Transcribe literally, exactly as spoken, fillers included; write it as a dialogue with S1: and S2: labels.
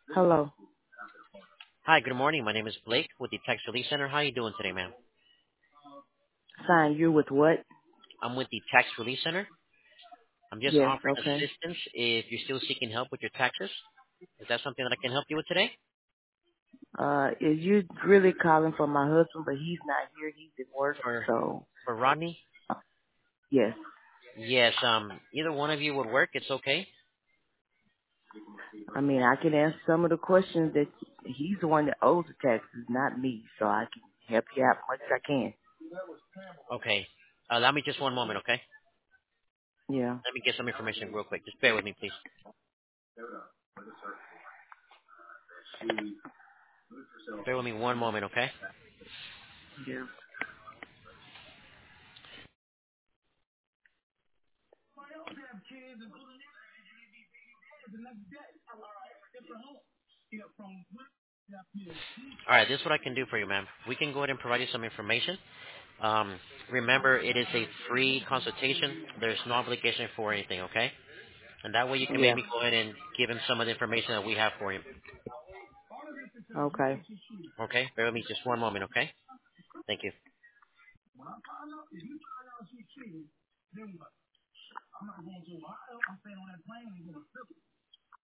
S1: Hello.
S2: Hi, good morning. My name is Blake with the Tax Relief Center. How are you doing today, ma'am?
S1: Sign you with what?
S2: I'm with the Tax Relief Center. I'm just
S1: Yes,
S2: offering
S1: okay.
S2: assistance if you're still seeking help with your taxes. Is that something that I can help you with today?
S1: Uh, is you really calling for my husband, but he's not here. He's at work,
S2: For
S1: so
S2: for Rodney?
S1: uh, yes.
S2: Yes, um, either one of you would work. It's okay.
S1: I mean, I can answer some of the questions that he's the one that owes the taxes, not me, so I can help you out much as I can.
S2: Okay. Uh, allow me just one moment, okay?
S1: Yeah.
S2: Let me get some information real quick. Just bear with me, please. Bear with me one moment, okay?
S1: Yeah.
S2: All right, this is what I can do for you, ma'am. We can go ahead and provide you some information. Um, remember, it is a free consultation. There's no obligation for anything, okay? And that way you can
S1: Yeah.
S2: maybe go ahead and give him some of the information that we have for him.
S1: Okay.
S2: Okay? Bear with me just one moment, okay? Thank you.